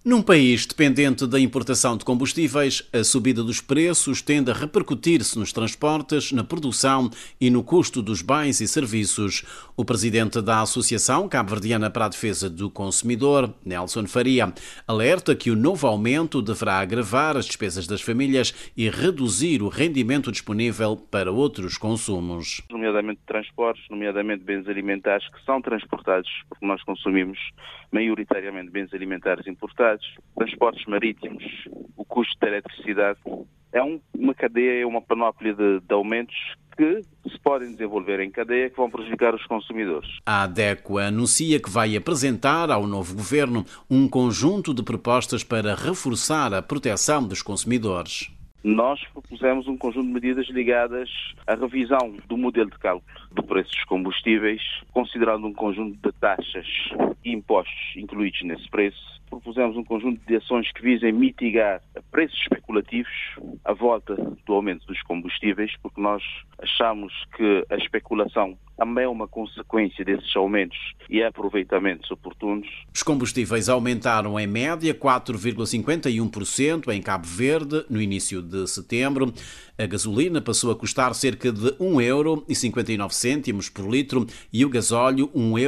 Num país dependente da importação de combustíveis, a subida dos preços tende a repercutir-se nos transportes, na produção e no custo dos bens e serviços. O presidente da Associação Cabo-Verdiana para a Defesa do Consumidor, Nelson Faria, alerta que o novo aumento deverá agravar as despesas das famílias e reduzir o rendimento disponível para outros consumos. Nomeadamente transportes, nomeadamente bens alimentares que são transportados, porque nós consumimos maioritariamente bens alimentares importados, transportes marítimos, o custo da eletricidade. É uma cadeia, uma panóplia de aumentos que se podem desenvolver em cadeia que vão prejudicar os consumidores. A ADECO anuncia que vai apresentar ao novo governo um conjunto de propostas para reforçar a proteção dos consumidores. Nós propusemos um conjunto de medidas ligadas à revisão do modelo de cálculo do preço dos combustíveis, considerando um conjunto de taxas e impostos incluídos nesse preço. Propusemos um conjunto de ações que visem mitigar preços especulativos à volta do aumento dos combustíveis, porque nós achamos que a especulação também é uma consequência desses aumentos e aproveitamentos oportunos. Os combustíveis aumentaram em média 4,51% em Cabo Verde no início de setembro. A gasolina passou a custar cerca de 1,59€ por litro e o gasóleo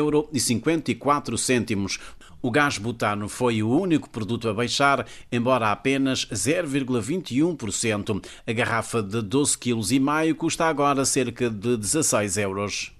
1,54€. O gás butano foi o único produto a baixar, embora apenas 0,21%. A garrafa de 12,5 kg custa agora cerca de 16€.